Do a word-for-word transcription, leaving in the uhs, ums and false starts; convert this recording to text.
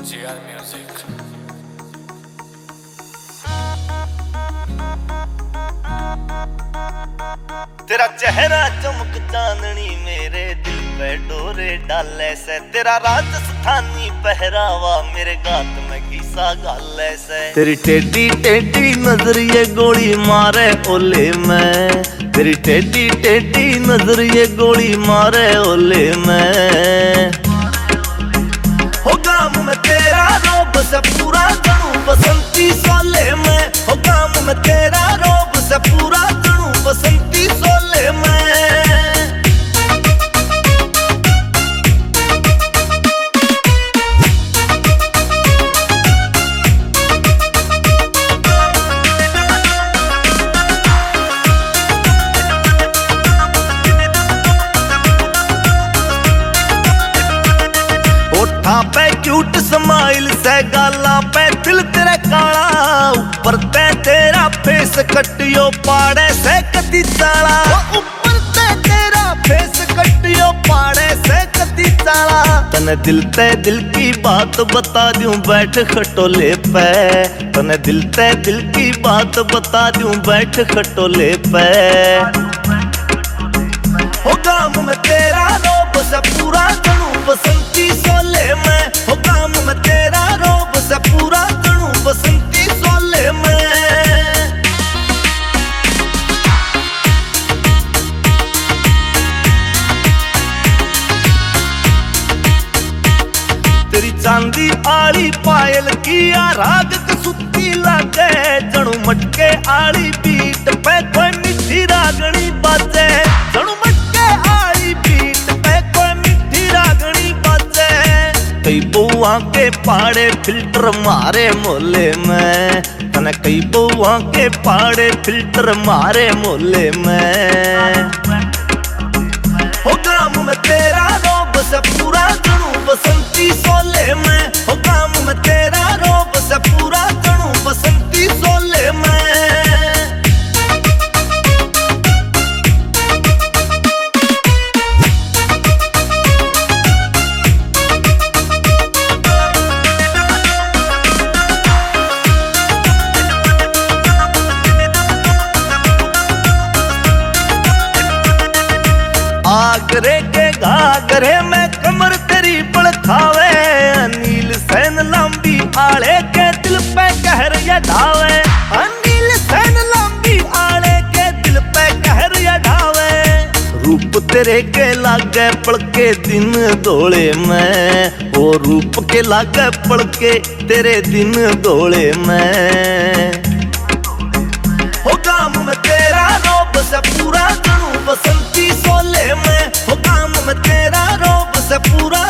जी R music. तेरा चेहरा चमक चांदनी मेरे दिल पे डोरे डाले से, तेरा राजस्थानी पहरावा मेरे गात में घिसा गाले से। तेरी टेढ़ी टेढ़ी नजर ये गोली मारे ओले में, तेरी टेढ़ी टेढ़ी नजर ये गोली मारे ओले में। हो गाम में तेरा रोब से पूरा जनू बसंती सोले में, हो गाम में तेरा रोब से पूरा जनू बसंती सोले में। होठा पे क्यूट स्माइल से, गाला पे दिल तेरे काला, ऊपर ते तेरा फेस कटियो पाड़े से कदी चाला, ऊपर ते तेरा फेस कटियो पाड़े से कदी चाला। तने दिल ते दिल की बात बता दूं बैठ खटोले पे, तने दिल ते दिल की बात बता दूं बैठ खटोले पे। हो गाम में तेरा रोब से पूरा जनू बसंती सोले में, हो गाम में तेरा रोब से पूरा जनू बसंती सोले में। तेरी चांदी आली पायल की राग कसुती लागे, जणू मटके आली बीट पे कोई मिठी रागनी बाजे, जणू मटके आली बीट पे कोई मिठी रागनी बाजे। कई बउआ के पाड़े फिल्टर मारे मोले में, तने कई बउआ के पाड़े फिल्टर मारे मोले में। हो गाम में तेरा रोब से पूरा जनू बसंती सोले में, हो गाम में तेरा रोब से पूरा जनू बसंती सोले में। आगरे के घाघरे में कमर तेरी पड़ खावे, अनिल सैन लंबी आले के दिल पे कहर ये ढावे, अनिल सैन लंबी आले के दिल पे कहर ये ढावे। रूप तेरे के लागे पड़के दिन दौड़े में, ओ रूप के लागे पड़के तेरे दिन दौड़े में। हो गाम में तेरा रोब से पूरा जनू बसंती सोले में, हो गाम में तेरा रोब से पूरा